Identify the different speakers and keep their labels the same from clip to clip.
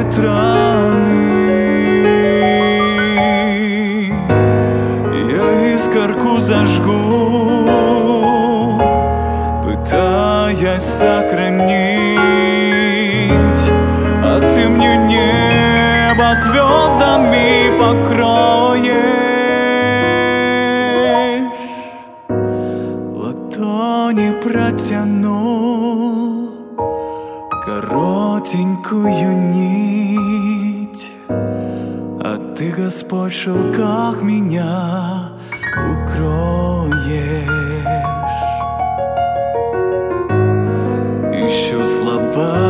Speaker 1: ветрами. Я искорку зажгу, пытаясь сохранить, а ты мне небо звездами покроешь. Ладони протяну коротенькую нить, а ты, Господь, в шелках меня укроешь. Ищу слова,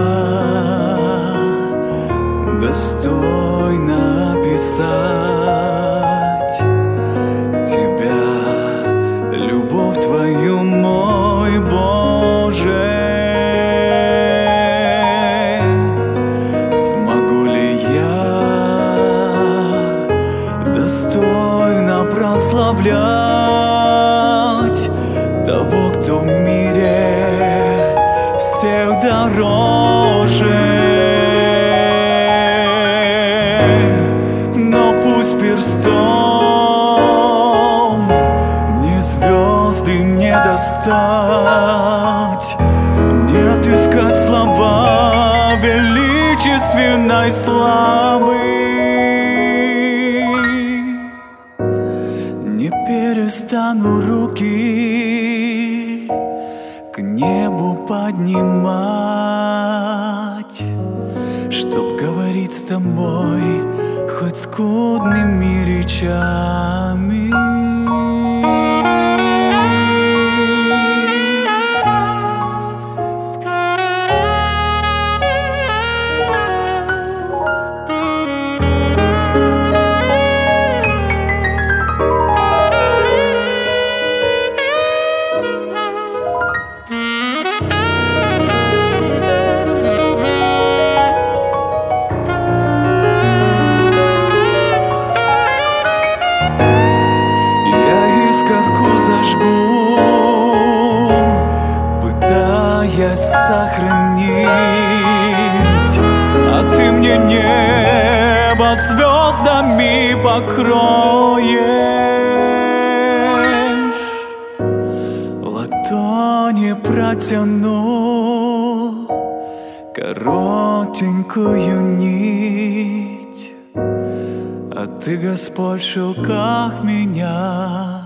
Speaker 1: достойно описать тебя, любовь твою, мой Боже. Смогу ли я достойно прославлять того, кто в мире всех дороже? Но пусть перстом мне звезды не достать, не отыскать слова величественной славы. Не перестану руки к небу поднимать, чтоб говорить с тобой хоть скудными речами. Пытаясь сохранить, а ты мне небо звездами покроешь. Ладони протяну коротенькую нить, а ты, Господь, в шелках меня